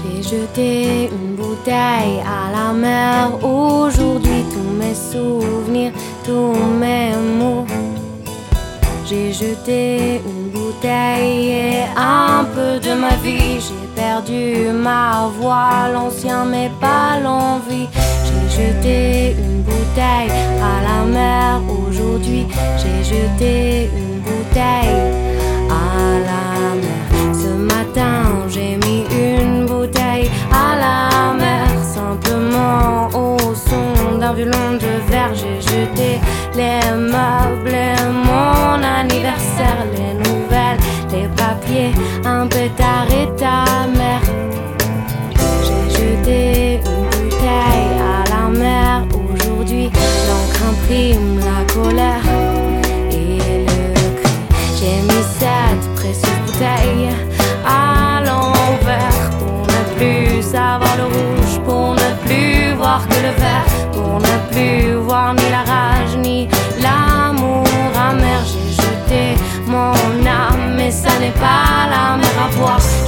J'ai jeté une bouteille à la mer. Aujourd'hui tous mes souvenirs, tous mes mots. J'ai jeté une bouteille et un peu de ma vie. J'ai perdu ma voix, l'ancien mais pas l'envie. J'ai jeté une bouteille à la mer. Aujourd'hui j'ai jeté une bouteille à la mer. Ce matin j'ai mis une bouteille à la mer. Simplement au son d'un violon de verre. J'ai jeté les meubles et mon anniversaire, les nouvelles, les papiers, un pétard et ta mère. J'ai jeté une bouteille à la mer. Aujourd'hui l'encre imprime la colère et le cri. J'ai mis cette précieuse bouteille à l'envers pour ne plus savoir le rouge, pour ne plus voir que le vert, pour ne plus voir ni la rage ni l'amour amer. J'ai jeté mon âme mais ça n'est pas la mer à boire.